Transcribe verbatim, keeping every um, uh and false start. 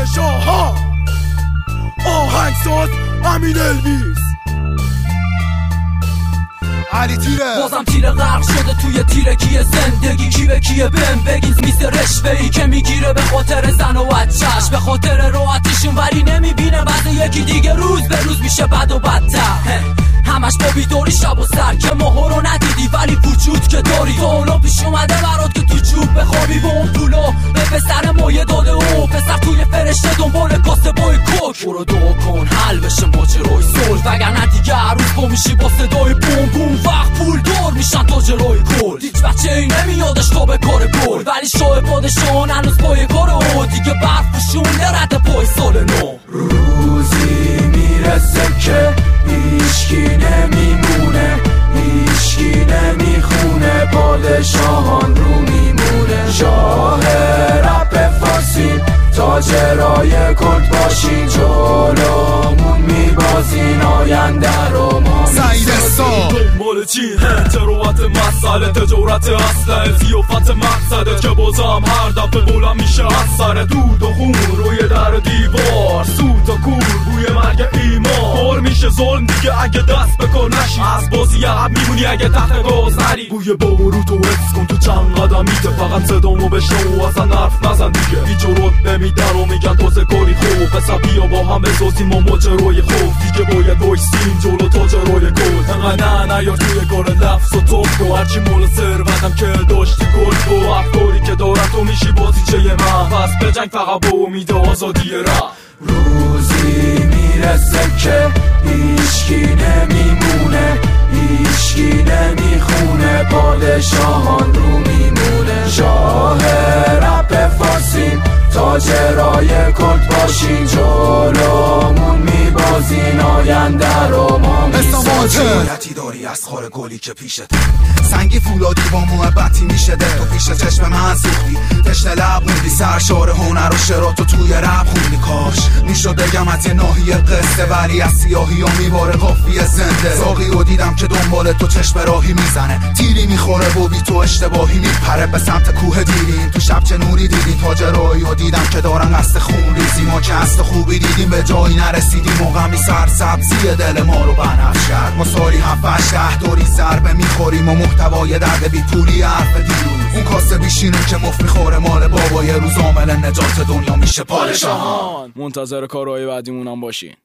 پادشاهان. آهنگساز امین الویس. علی تیره بازم تیره غرق شده توی تیره کیه زندگی کی به کیه بهم بگین میسه رشوه‌ای که میگیره به خاطر زن و بچه‌ش، به خاطر راحتیشون ولی نمیبینه بعد یکی دیگه روز به روز میشه بد و بدتر. همش با بیداری شب و سر که ماها رو ندیدی ولی وجود که داری. تو اونو پیش اومده برات که تو جوب بخوابی با اون پولا به پسر مایه داده او پسر توی فرشته دنبال کاسه بای کوک. برو دعا کن حل بشه ماجرای صلح وگرنه دیگه هر روز با میشی با صدای بوم بوم وقت پول دار میشن تاجرای گل. هیچ بچه ای نمیادش تا به کار گل ولی شاه پادشاهان هنوز پای کار او دیگه برف پوشونده رد پای سال نو. روزی میرسه که هیچکی نمیمونه، هیچکی نمیخونه، پادشاهان رو میمونه. شاه رپ فارسی تاجرای کرد باشین، جلومون میبازین آینده رو ما سیدستا دنبال چی؟ تروت مسئله تجارت اصله زیافت مقصده که بازم هر دفعه بلند میشه از سر دود و خون روی در دیوار سوت و کور بوی مرگ ایمان بار میشه ظلم دیگه اگه دست بکن نشی از بازی عقب میمونی اگه تخت گاز نری. بوی بارو تو حفظ کن تو چند قدمیته فقط صدامو بشنو اصلا حرف نزن دیگه هیچ رد نمیدن و میگن تازه کاری خوب پسر بیا با هم بسازیم ما ماجرای خوب دیگه باید وایسیم جلو تاجرای گل. انقدر نه نیار توی کار لفظ و توف و هرچی مول ثروتم که داشتی گل و افکاری که دارم تو میشی بازیچه من پس بجنگ فقط با امید آزادی رفت. روزی میرسه که هیچکی نمیمونه، هیچکی نمیخونه، پادشاهان رو میمونه. شاه رپ فارسی تاجرای کرد باشین، جلومون میبازین آینده رو ما میسازیم. حیرتی داری از خار گلی که پیشته سنگی فولادی با محبتی میشه ده تو پیش چشم من سوختی تشنه لب موندی سرشار هنر و شرات و توی رب خوندی. کاش میشد بگم از یه ناحیه قصه ولی از سیاهی ها میباره قافیه زنده. ساقی رو دیدم که دنبال تو چشم راهی میزنه تیری میخوره و بی تو اشتباهی میپره به سمت کوه دیدیم تو شب چه نوری دیدیم تاجرایی رو دیدم که دارن قصد خون ریزی. ما که هست خوبی دیدیم به جایی نرسیدیم موقعی سرسبزی دل ما رو بنفش کرد. ما سالی هفت هشت ده دوری ضربه میخوریم و محتوای درد بی پولی حرف دیروز اون کاسه بیشینه که مفت میخوره مال بابا یه روز عامل نجات دنیا میشه پادشاهان. منتظر کارهای بعدیمونم باشین.